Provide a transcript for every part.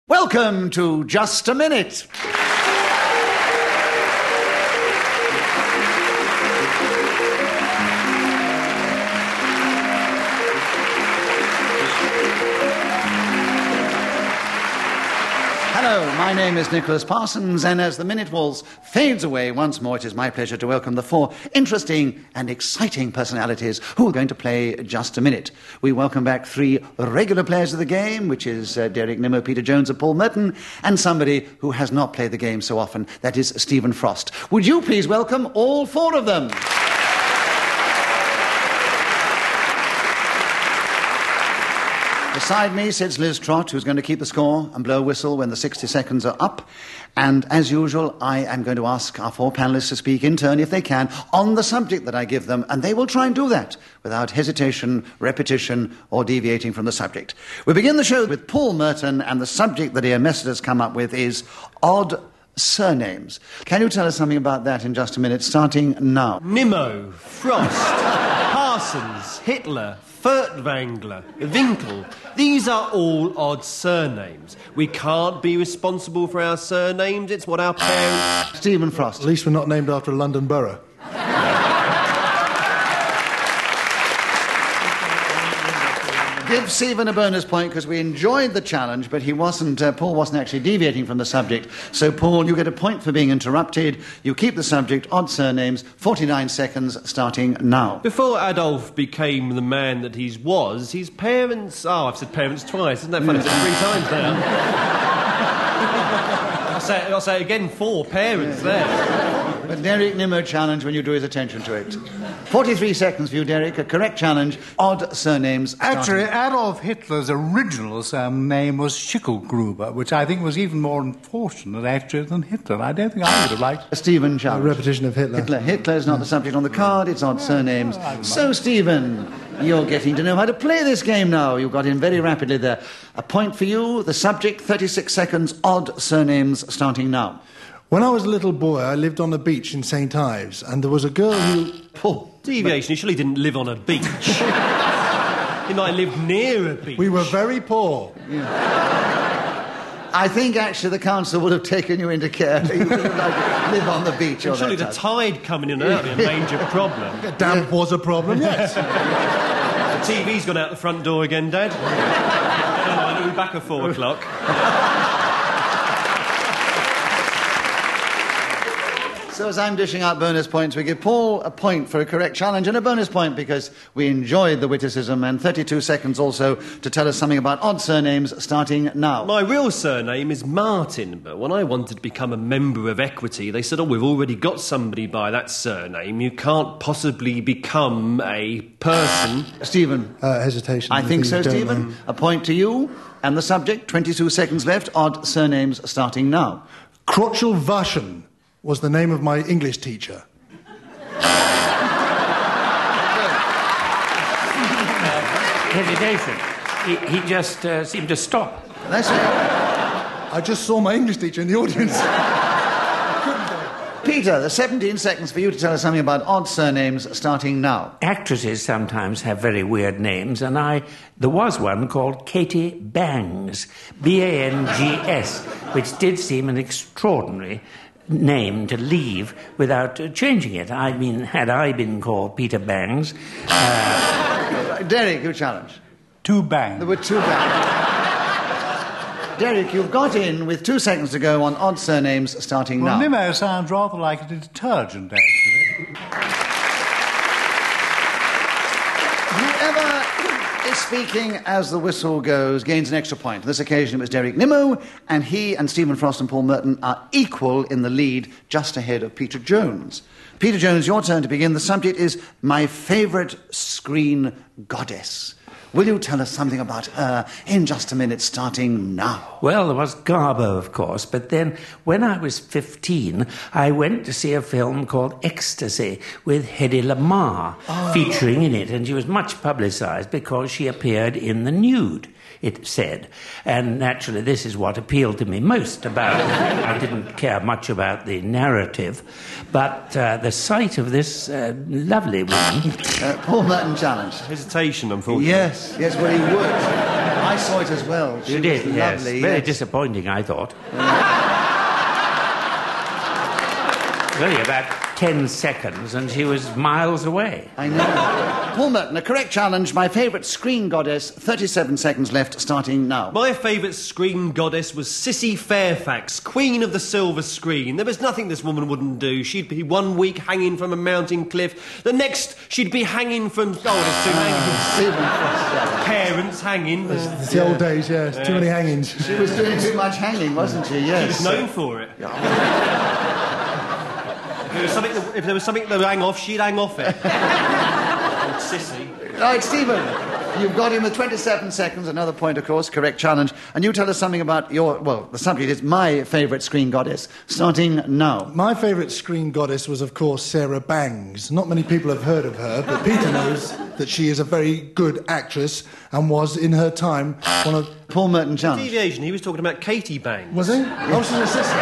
Welcome to Just a Minute. Hello, my name is Nicholas Parsons, and as the minute waltz fades away once more, it is my pleasure to welcome the four interesting and exciting personalities who are going to play Just a Minute. We welcome back three regular players of the game, which is Derek Nimmo, Peter Jones and Paul Merton, and somebody who has not played the game so often, that is Stephen Frost. Would you please welcome all four of them? Beside me sits Liz Trott, who's going to keep the score and blow a whistle when the 60 seconds are up. And as usual, I am going to ask our four panellists to speak in turn, if they can, on the subject that I give them, and they will try and do that without hesitation, repetition, or deviating from the subject. We begin the show with Paul Merton, and the subject that Ian Messert has come up with is odd surnames. Can you tell us something about that in just a minute, starting now? Nimmo, Frost, Parsons, Hitler, Furtwängler, Winkel. These are all odd surnames. We can't be responsible for our surnames. It's what our parents... Stephen Frost. At least we're not named after a London borough. Give Stephen a bonus point because we enjoyed the challenge, but Paul wasn't actually deviating from the subject. So, Paul, you get a point for being interrupted. You keep the subject, odd surnames, 49 seconds starting now. Before Adolf became the man that he was, his parents... Oh, I've said parents twice. Isn't that funny? I've said it 3 times now. I'll say it again, 4 parents there. But Derek Nimmo challenge when you draw his attention to it. 43 seconds for you, Derek. A correct challenge. Odd surnames. Starting. Actually, Adolf Hitler's original surname was Schicklgruber, which I think was even more unfortunate, actually, than Hitler. I don't think I would have liked. Stephen challenge. A repetition of Hitler. Hitler is not the subject on the card. It's odd surnames. So, Stephen, you're getting to know how to play this game now. You got in very rapidly there. A point for you. The subject, 36 seconds. Odd surnames starting now. When I was a little boy, I lived on a beach in St. Ives, and there was a girl who... Paul. Deviation, he surely didn't live on a beach. He might live near a beach. We were very poor. Yeah. I think, actually, the council would have taken you into care. You wouldn't live on the beach. Surely the tide coming in and out would be a major problem. Damp was a problem, yes. The TV's gone out the front door again, Dad. Never mind, it'll be back at 4 o'clock. So as I'm dishing out bonus points, we give Paul a point for a correct challenge and a bonus point because we enjoyed the witticism, and 32 seconds also to tell us something about odd surnames starting now. My real surname is Martin, but when I wanted to become a member of Equity, they said, we've already got somebody by that surname. You can't possibly become a person. Stephen? Hesitation. I think so, Stephen. A point to you. And the subject, 22 seconds left. Odd surnames starting now. Crotchel Vaschen was the name of my English teacher. Hesitation. He just seemed to stop. That's it. I just saw my English teacher in the audience. Peter, the 17 seconds for you to tell us something about odd surnames starting now. Actresses sometimes have very weird names, and there was one called Katie Bangs, Bangs, which did seem an extraordinary name to leave without changing it. I mean, had I been called Peter Bangs... Derek, you challenge. 2 bangs. There were 2 bangs. Derek, you've got in with 2 seconds to go on odd surnames starting now. Well, Nimmo sounds rather like a detergent, actually. Whoever is speaking as the whistle goes gains an extra point. On this occasion, it was Derek Nimmo, and he and Stephen Frost and Paul Merton are equal in the lead, just ahead of Peter Jones. Peter Jones, your turn to begin. The subject is my favourite screen goddess. Will you tell us something about her in just a minute, starting now? Well, there was Garbo, of course, but then when I was 15, I went to see a film called Ecstasy with Hedy Lamarr featuring in it, and she was much publicised because she appeared in the nude, it said. And naturally, this is what appealed to me most about it. I didn't care much about the narrative, but the sight of this lovely woman... Paul Merton challenge. Hesitation, unfortunately. Yes, well, he would. I saw it as well. You did, was yes. lovely. Very yes. disappointing, I thought. Only about 10 seconds and she was miles away. I know. Paul Merton, a correct challenge. My favourite screen goddess. 37 seconds left, starting now. My favourite screen goddess was Sissy Fairfax, Queen of the Silver Screen. There was nothing this woman wouldn't do. She'd be 1 week hanging from a mountain cliff. The next, she'd be hanging from... Oh, there's too many. Parents hanging. It's the old days, yes. Too many hangings. She was doing too much hanging, wasn't she? Yes. She was known for it. If there was something that would hang off, she'd hang off it. Old Sissy. Right, Stephen, you've got him with 27 seconds. Another point, of course, correct challenge. And you tell us something about your... Well, the subject is my favourite screen goddess, starting now. My favourite screen goddess was, of course, Sarah Bangs. Not many people have heard of her, but Peter knows that she is a very good actress and was, in her time, one of... Paul Merton challenge. Deviation, he was talking about Katie Bangs. Was he? Oh, she's a sister.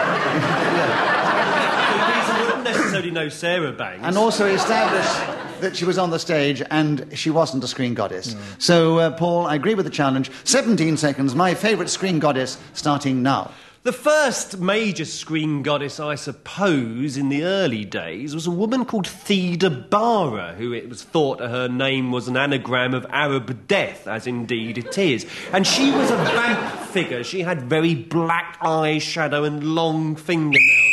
Peter wouldn't necessarily know Sarah Bangs. And also established that she was on the stage and she wasn't a screen goddess. No. So, Paul, I agree with the challenge. 17 seconds, my favourite screen goddess, starting now. The first major screen goddess, I suppose, in the early days was a woman called Theda Bara, who it was thought her name was an anagram of Arab death, as indeed it is. And she was a vamp figure. She had very black eyeshadow and long fingernails.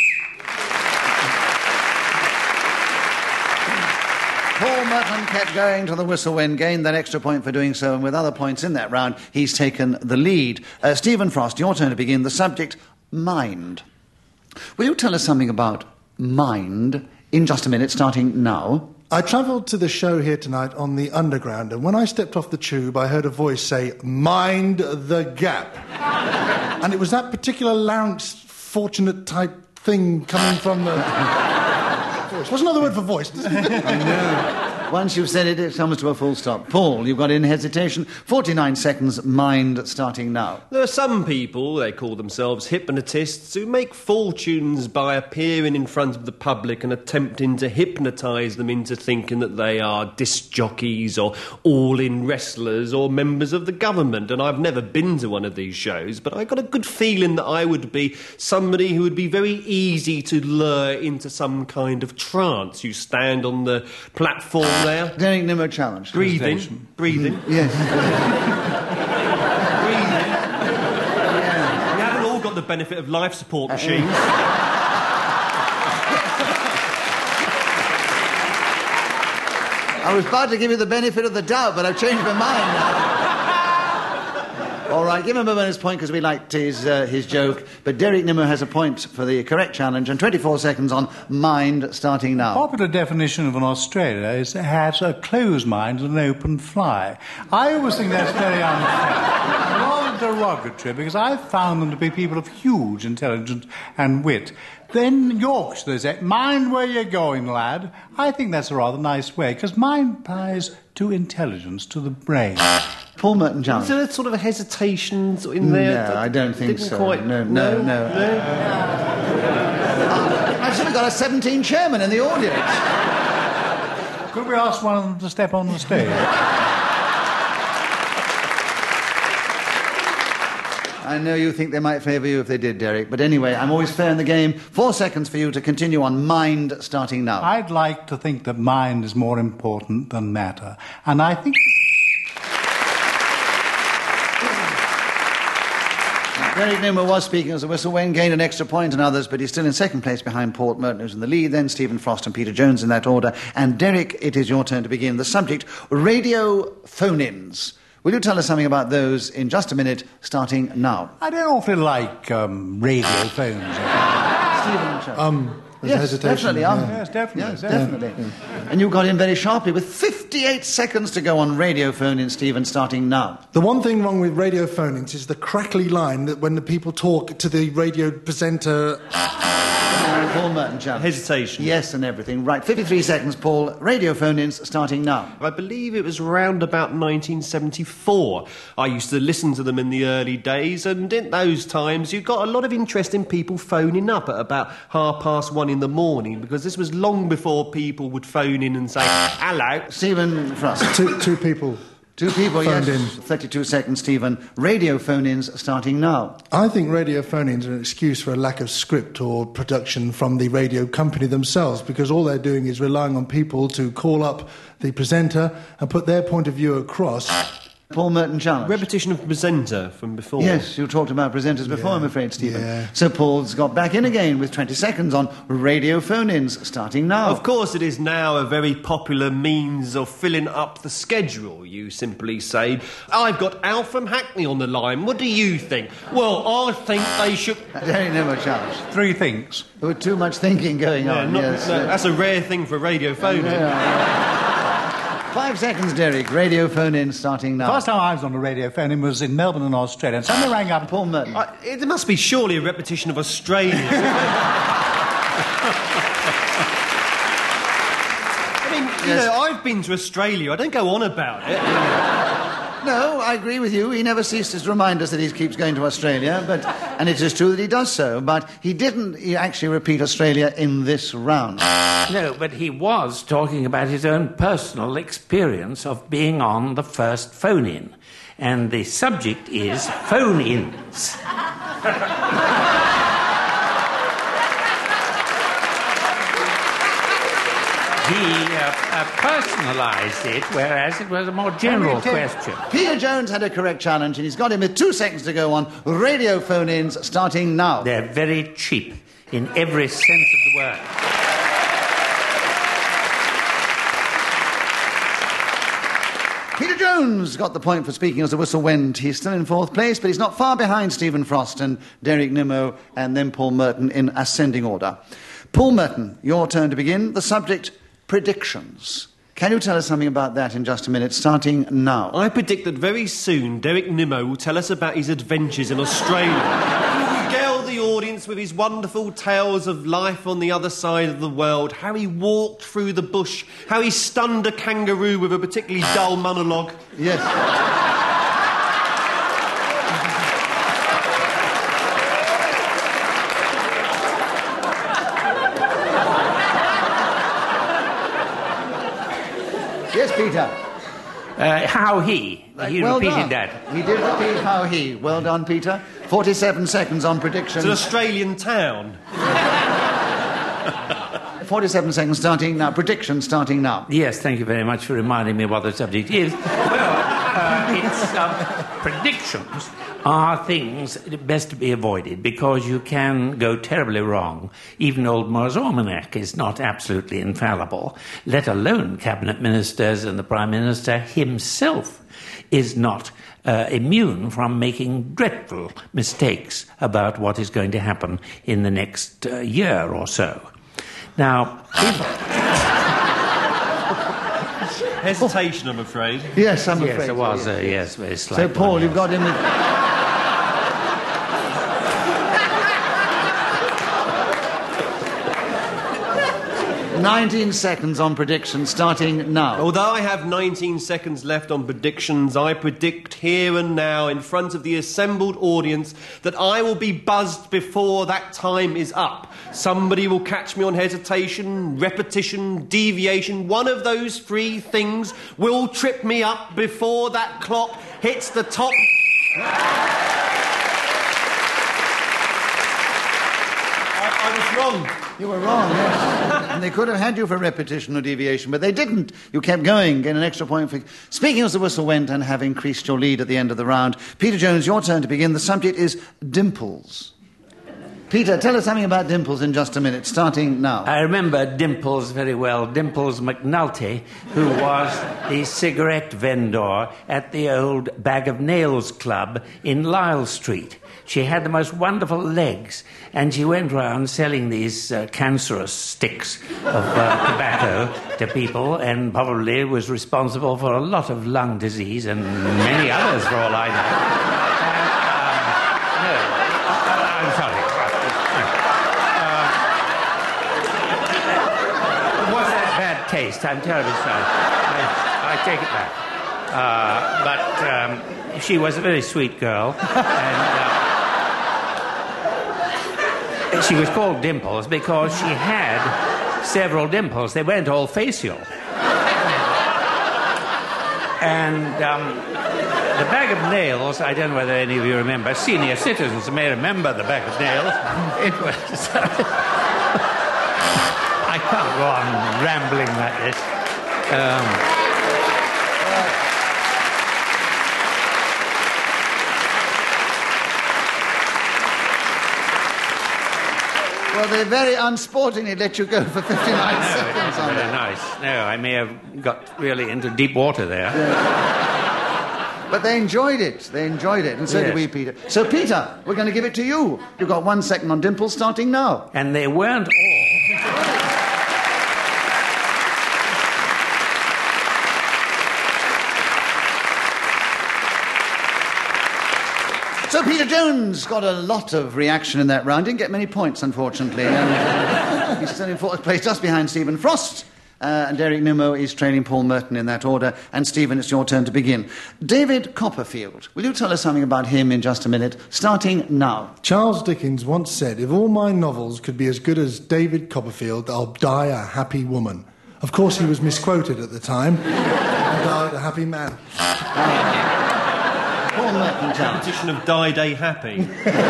Paul Merton kept going to the whistle when gained that extra point for doing so, and with other points in that round, he's taken the lead. Stephen Frost, your turn to begin. The subject, mind. Will you tell us something about mind in just a minute, starting now? I travelled to the show here tonight on the Underground, and when I stepped off the tube, I heard a voice say, "Mind the gap." And it was that particular larynx, fortunate type thing coming from the... What's another word for voice? I know. Once you've said it, it comes to a full stop. Paul, you've got in hesitation. 49 seconds, mind starting now. There are some people, they call themselves hypnotists, who make fortunes by appearing in front of the public and attempting to hypnotise them into thinking that they are disc jockeys or all-in wrestlers or members of the government. And I've never been to one of these shows, but I got a good feeling that I would be somebody who would be very easy to lure into some kind of trance. You stand on the platform there. Derek Nimmo challenge. Breathing. Yes. Breathing. Yeah. We haven't all got the benefit of life support machines. I was about to give you the benefit of the doubt, but I've changed my mind now. All right, give him a bonus point because we liked his joke. But Derek Nimmo has a point for the correct challenge and 24 seconds on mind starting now. Popular definition of an Australia is it has a closed mind and an open fly. I always think that's very unfair. Rather derogatory, because I've found them to be people of huge intelligence and wit. Then Yorkshire, they say, mind where you're going, lad. I think that's a rather nice way, because mind applies to intelligence, to the brain. Paul Merton challenge. Is there a sort of a hesitation in there? No, I don't think Didn't so. Quite... No. I've simply got a 17 chairman in the audience. Could we ask one of them to step on the stage? I know you think they might favour you if they did, Derek, but anyway, I'm always fair in the game. 4 seconds for you to continue on mind starting now. I'd like to think that mind is more important than matter, and I think... Derek Nimmo was speaking as a whistle. Wayne gained an extra point and others, but he's still in second place behind Paul Merton, who's in the lead, then Stephen Frost and Peter Jones in that order. And Derek, it is your turn to begin. The subject, radio phone-ins. Will you tell us something about those in just a minute, starting now? I don't awfully like radio phones. Yes, definitely. Yes, definitely. Yes, definitely. Yeah. And you got in very sharply with 58 seconds to go on radio phone-in, Stephen, starting now. The one thing wrong with radio phone-ins is the crackly line that when the people talk to the radio presenter... Paul Merton challenge. Hesitation. Yes, and everything. Right, 53 seconds, Paul. Radio phone-ins starting now. I believe it was round about 1974. I used to listen to them in the early days, and in those times you got a lot of interest in people phoning up at about 1:30 in the morning, because this was long before people would phone in and say, hello. Stephen Frost. Two people. Two people, phoned yes. in. 32 seconds, Stephen. Radio phone-ins starting now. I think radio phone-ins are an excuse for a lack of script or production from the radio company themselves, because all they're doing is relying on people to call up the presenter and put their point of view across. Paul Merton challenge. Repetition of presenter from before. Yes, you talked about presenters before, Yeah, I'm afraid, Stephen. yeah. So Paul's got back in again with 20 seconds on radio phone-ins starting now. Of course, it is now a very popular means of filling up the schedule, you simply say. I've got Al from Hackney on the line. What do you think? Well, I think they should... Derek Nimmo challenge. 3 things. There was too much thinking going on. Yes. That's a rare thing for radio phone-in. 5 seconds, Derek. Radio phone-in starting now. First time I was on a radio phone in was in Melbourne in Australia, and somebody rang up. Paul Merton. It must be surely a repetition of Australia. I mean, you know, I've been to Australia. I don't go on about it. No, I agree with you. He never ceases to remind us that he keeps going to Australia, and it is true that he does so, but he didn't actually repeat Australia in this round. No, but he was talking about his own personal experience of being on the first phone-in. And the subject is phone-ins. He personalised it, whereas it was a more general question. Peter Jones had a correct challenge, and he's got him with 2 seconds to go on radio phone-ins starting now. They're very cheap in every sense of the word. Peter Jones got the point for speaking as the whistle went. He's still in 4th place, but he's not far behind Stephen Frost and Derek Nimmo and then Paul Merton in ascending order. Paul Merton, your turn to begin. The subject, predictions. Can you tell us something about that in just a minute, starting now? I predict that very soon Derek Nimmo will tell us about his adventures in Australia. He will regale the audience with his wonderful tales of life on the other side of the world, how he walked through the bush, how he stunned a kangaroo with a particularly dull monologue. Yes. Yes, Peter. How he Well repeated done. that. He did repeat how he. Well done, Peter. 47 seconds on predictions. It's an Australian town. 47 seconds starting now. Predictions starting now. Yes, thank you very much for reminding me what the subject is. Well, predictions are things best to be avoided because you can go terribly wrong. Even old Moore's Almanac is not absolutely infallible, let alone cabinet ministers, and the Prime Minister himself is not immune from making dreadful mistakes about what is going to happen in the next year or so. Now, Hesitation, I'm afraid. Yes, I'm afraid. yes, it was, yes, very slight. So, Paul, one, you've yes. got him with... 19 seconds on predictions starting now. Although I have 19 seconds left on predictions, I predict here and now in front of the assembled audience that I will be buzzed before that time is up. Somebody will catch me on hesitation, repetition, deviation. One of those 3 things will trip me up before that clock hits the top. I was wrong. You were wrong, yes. And they could have had you for repetition or deviation, but they didn't. You kept going, getting an extra point for speaking as the whistle went and have increased your lead at the end of the round. Peter Jones, your turn to begin. The subject is dimples. Peter, tell us something about Dimples in just a minute, starting now. I remember Dimples very well, Dimples McNulty, who was the cigarette vendor at the old Bag of Nails Club in Lisle Street. She had the most wonderful legs, and she went round selling these cancerous sticks of tobacco to people, and probably was responsible for a lot of lung disease and many others, for all I know. I'm sorry. Was that bad taste? I'm terribly sorry. I take it back. But she was a very sweet girl, and she was called Dimples because she had several dimples. They weren't all facial. And the bag of nails, I don't know whether any of you remember, senior citizens may remember the bag of nails. It was... I can't go on rambling like this. Well, they very unsportingly let you go for 59 seconds on Very that. nice. No, I may have got really into deep water there. But they enjoyed it. They enjoyed it, and so did Yes. we, Peter. So, Peter, we're going to give it to you. You've got 1 second on Dimple, starting now. And they weren't all... So Peter Jones got a lot of reaction in that round. Didn't get many points, unfortunately. He's still in fourth place, just behind Stephen Frost. And Derek Nimmo is trailing Paul Merton in that order. And Stephen, it's your turn to begin. David Copperfield. Will you tell us something about him in just a minute? Starting now. Charles Dickens once said, if all my novels could be as good as David Copperfield, I'll die a happy woman. Of course, he was misquoted at the time. I died a happy man. Paul Merton challenge. Competition of Die Day Happy.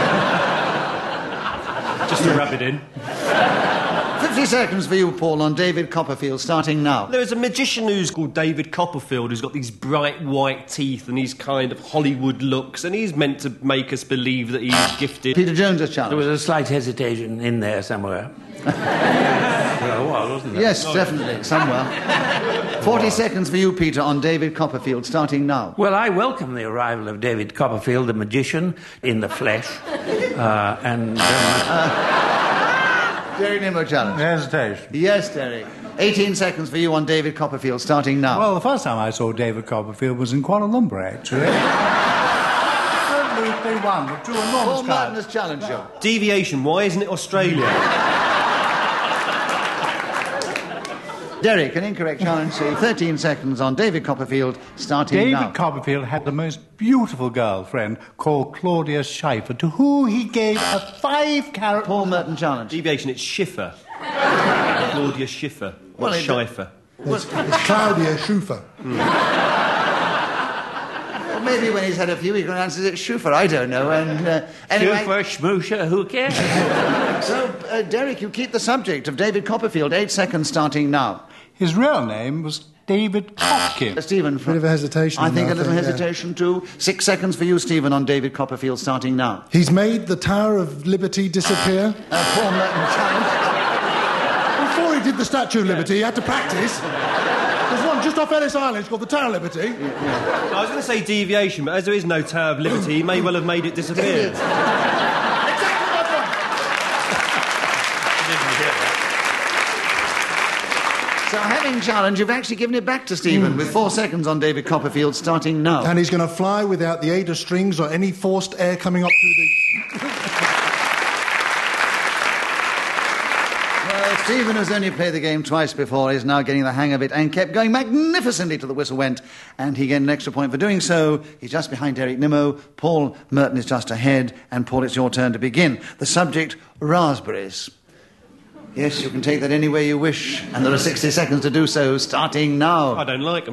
Just to rub it in. 50 seconds for you, Paul, on David Copperfield, starting now. There's a magician who's called David Copperfield who's got these bright white teeth and these kind of Hollywood looks, and he's meant to make us believe that he's gifted. Peter Jones' There challenge. was a slight hesitation in there somewhere. Well, wasn't there? Yes, definitely, somewhere. 40 seconds for you, Peter, on David Copperfield, starting now. Well, I welcome the arrival of David Copperfield, the magician, in the flesh. Derek Nimmo challenge. Hesitation. Yes, Derek. 18 seconds for you on David Copperfield, starting now. Well, the first time I saw David Copperfield was in Kuala Lumpur, actually. Absolutely wonderful. Two Paul enormous Merton crowds. has challenged you. Deviation, why isn't it Australia? Derek, an incorrect challenge. 13 seconds on David Copperfield, starting now. David Copperfield had the most beautiful girlfriend called Claudia Schiffer, to who he gave a 5-carat... Paul Merton challenge. Deviation, it's Schiffer. Claudia Schiffer. Well, Not it- Schiffer. It's Claudia Schiffer. Well, maybe when he's had a few, he pronounces it Schufer. I don't know. And anyway, Schoofer, schmoosher, who cares? so Derek, you keep the subject of David Copperfield. 8 seconds, starting now. His real name was David Kopkin. Stephen, Bit of a hesitation. I think there, a little yeah. hesitation too. 6 seconds for you, Stephen, on David Copperfield, starting now. He's made the Tower of Liberty disappear. Paul Merton challenge. Before he did the Statue of Liberty, he had to practice. There's one just off Ellis Island, it's called the Tower of Liberty. I was going to say deviation, but as there is no Tower of Liberty, he may well have made it disappear. So having challenged, you've actually given it back to Stephen with 4 seconds on David Copperfield, starting now. And he's going to fly without the aid of strings or any forced air coming up through the... Well, Stephen, who's only played the game twice before, is now getting the hang of it and kept going magnificently till the whistle went. And he gained an extra point for doing so. He's just behind Derek Nimmo. Paul Merton is just ahead. And Paul, it's your turn to begin. The subject, raspberries. Yes, you can take that any way you wish. And there are 60 seconds to do so, starting now. I don't like them.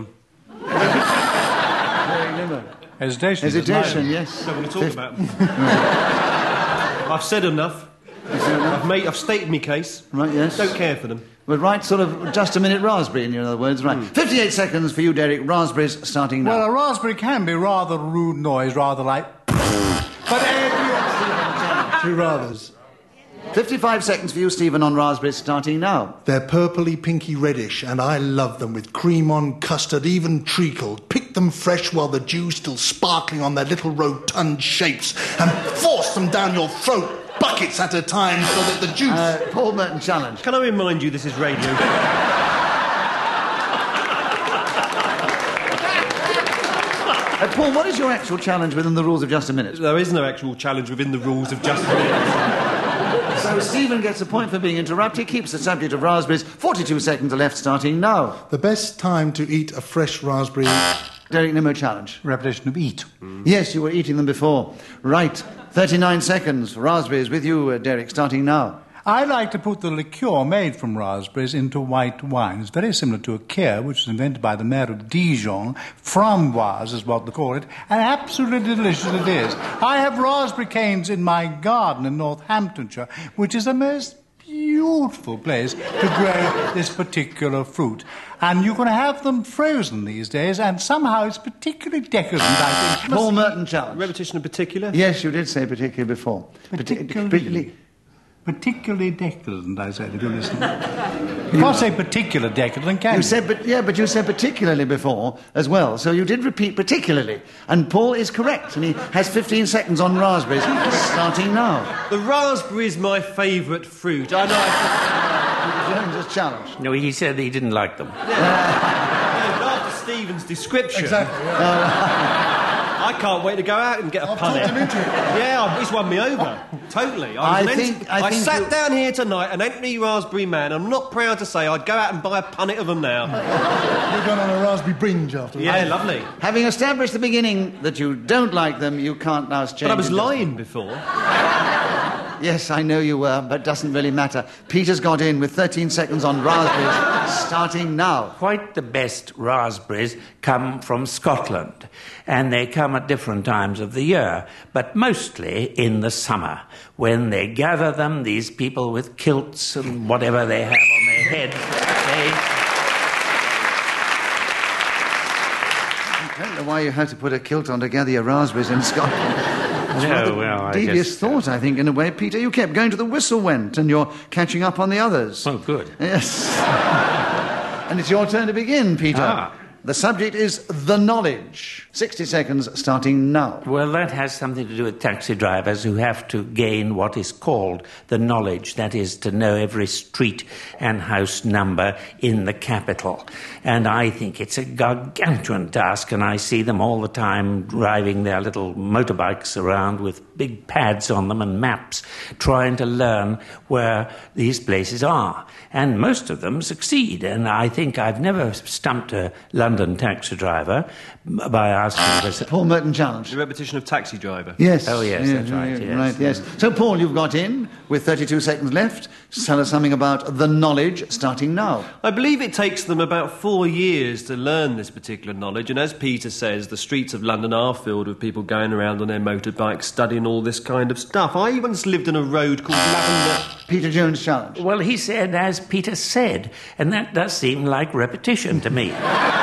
Derek Nimmo. Hesitation. Hesitation, yes. I don't want to talk about them. I've said enough. I've stated my case. Right, yes. Don't care for them. Well, right, sort of just a minute raspberry, in other words, right. 58 seconds for you, Derek. Raspberries, starting now. Well, a raspberry can be rather rude noise, rather like... But Two rathers. 55 seconds for you, Stephen, on raspberries, starting now. They're purpley, pinky, reddish, and I love them with cream on, custard, even treacled. Pick them fresh while the dew's still sparkling on their little rotund shapes and force them down your throat, buckets at a time, so that the juice... Paul Merton challenge. Can I remind you this is radio? Paul, what is your actual challenge within the rules of just a minute? There is no actual challenge within the rules of just a minute. So Stephen gets a point for being interrupted, keeps the subject of raspberries. 42 seconds are left, starting now. The best time to eat a fresh raspberry... Derek Nimmo challenge. repetition of eat. Yes, you were eating them before. Right, 39 seconds. Raspberries with you, Derek, starting now. I like to put the liqueur made from raspberries into white wine. It's very similar to a kir, which was invented by the mayor of Dijon. Framboise is what they call it, and absolutely delicious it is. I have raspberry canes in my garden in Northamptonshire, which is a most beautiful place to grow this particular fruit. And you can have them frozen these days, and somehow it's particularly decadent, I think. Paul Merton challenge. Repetition in particular? Yes, you did say particular before. Particularly decadent, I said, if you listen. You can't say particular decadent, can you? You said, but you said particularly before as well, so you did repeat particularly. And Paul is correct, and he has 15 seconds on raspberries, starting now. The raspberry is my favourite fruit. I know. Jones's challenge. No, he said he didn't like them. After Stephen's description... Exactly, yeah. I can't wait to go out and get a punnet. talked him into it. Yeah, he's won me over. Totally. I sat down here tonight, an Anthony Raspberry man. I'm not proud to say I'd go out and buy a punnet of them now. You're going on a raspberry bringe after Yeah, lovely. Having established the beginning that you don't like them, you can't now change. But I was it, lying before. Yes, I know you were, but doesn't really matter. Peter's got in with 13 seconds on raspberries, starting now. Quite the best raspberries come from Scotland, and they come at different times of the year, but mostly in the summer, when they gather them, these people with kilts and whatever they have on their head, I don't know why you had to put a kilt on to gather your raspberries in Scotland. Devious thought, I think, in a way. Peter, you kept going to the whistle went, and you're catching up on the others. Oh, good. Yes. And it's your turn to begin, Peter. The subject is the knowledge. 60 seconds starting now. Well, that has something to do with taxi drivers who have to gain what is called the knowledge, that is, to know every street and house number in the capital. And I think it's a gargantuan task, and I see them all the time driving their little motorbikes around with big pads on them and maps, trying to learn where these places are. And most of them succeed, and I think I've never stumped a London taxi driver by asking for... Paul Merton challenge. The repetition of taxi driver. Yes. Oh, yes, that's right, yes. Right, yes. So, Paul, you've got in with 32 seconds left. Tell us something about the knowledge starting now. I believe it takes them about 4 years to learn this particular knowledge, and as Peter says, the streets of London are filled with people going around on their motorbikes studying all this kind of stuff. I once lived on a road called Lavender... Peter Jones challenge. Well, he said, as Peter said, and that does seem like repetition to me.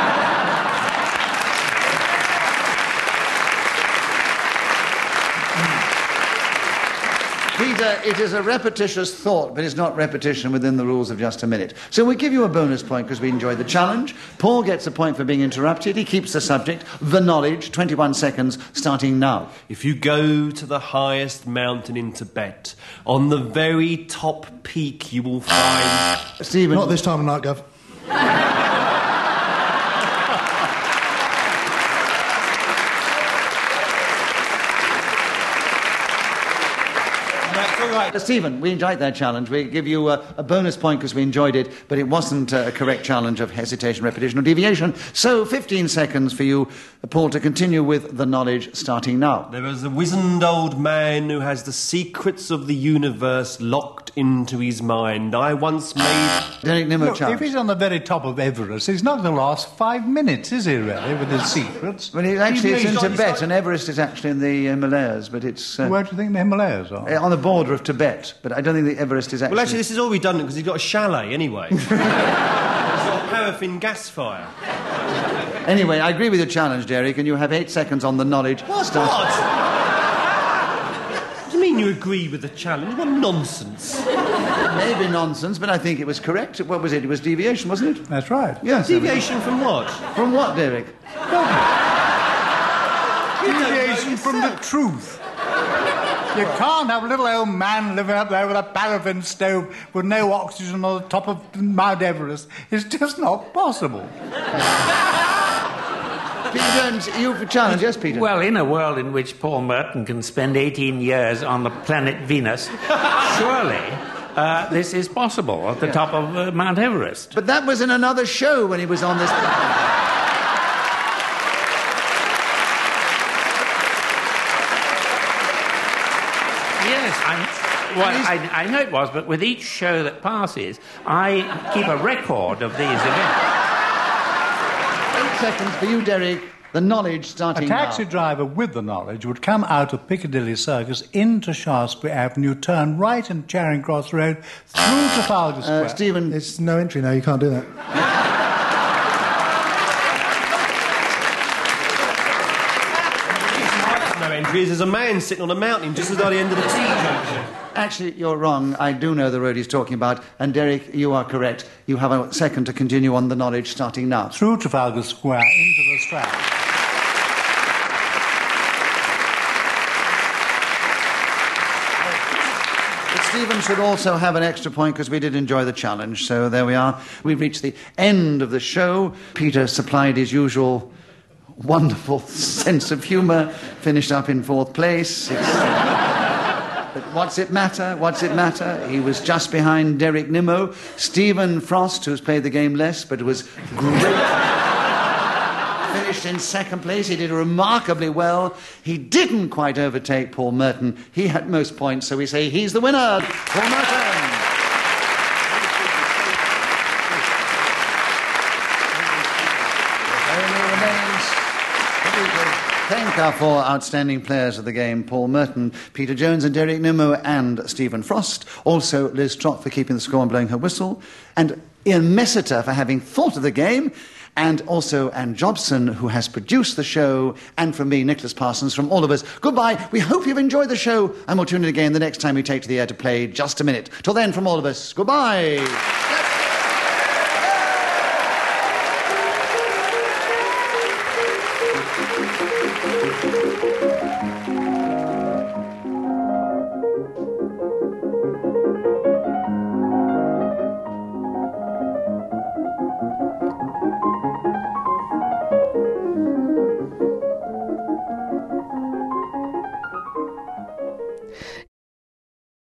Peter, it is a repetitious thought, but it's not repetition within the rules of just a minute. So we give you a bonus point because we enjoyed the challenge. Paul gets a point for being interrupted. He keeps the subject, the knowledge, 21 seconds, starting now. If you go to the highest mountain in Tibet, on the very top peak you will find... Stephen... Not this time of night, Gov. Right. Stephen, we enjoyed that challenge. We give you a bonus point because we enjoyed it, but it wasn't a correct challenge of hesitation, repetition, or deviation. So 15 seconds for you, Paul, to continue with the knowledge starting now. There is a wizened old man who has the secrets of the universe locked into his mind. I once made... Derek Nimmo Look, challenge. if he's on the very top of Everest, he's not going to last 5 minutes, is he, really, with his secrets? Well, it's in Tibet, and Everest is actually in the Himalayas, but it's... Where do you think the Himalayas are? On the border of Tibet, but I don't think the Everest is actually... Well, actually, this is all redundant because he's got a chalet anyway. He's got a paraffin gas fire. Anyway, I agree with your challenge, Derek, and you have 8 seconds on the knowledge. What? What do you mean you agree with the challenge? What nonsense. Maybe nonsense, but I think it was correct. What was it? It was deviation, wasn't it? That's right. Yes. Deviation from what? From what, Derek? Deviation from the truth. You can't have a little old man living up there with a paraffin stove with no oxygen on the top of Mount Everest. It's just not possible. Peter Jones, you've a challenge, yes, Peter? Well, in a world in which Paul Merton can spend 18 years on the planet Venus, surely this is possible at the top of Mount Everest. But that was in another show when he was on this... Well, I know it was, but with each show that passes, I keep a record of these events. 8 seconds for you, Derek. The knowledge starting A taxi now. driver with the knowledge would come out of Piccadilly Circus into Shaftesbury Avenue, turn right in Charing Cross Road, through Trafalgar Square. Stephen, It's no entry now, you can't do that. No entries. There's a man sitting on a mountain just at the end of the T-junction. actually, you're wrong. I do know the road he's talking about. And Derek, you are correct. You have a second to continue on the knowledge starting now. Through Trafalgar Square into the Strand. Stephen should also have an extra point because we did enjoy the challenge. So there we are. We've reached the end of the show. Peter supplied his usual wonderful sense of humour, finished up in 4th place. But what's it matter? What's it matter? He was just behind Derek Nimmo. Stephen Frost, who's played the game less, but was great. Finished in 2nd place. He did remarkably well. He didn't quite overtake Paul Merton. He had most points, so we say he's the winner. Paul Merton. It only remains to thank our 4 outstanding players of the game, Paul Merton, Peter Jones and Derek Nimmo and Stephen Frost. Also Liz Trott for keeping the score and blowing her whistle. And Ian Messiter for having thought of the game. And also Anne Jobson, who has produced the show, and from me, Nicholas Parsons, from all of us, goodbye. We hope you've enjoyed the show, and we'll tune in again the next time we take to the air to play Just a Minute. Till then, from all of us, goodbye.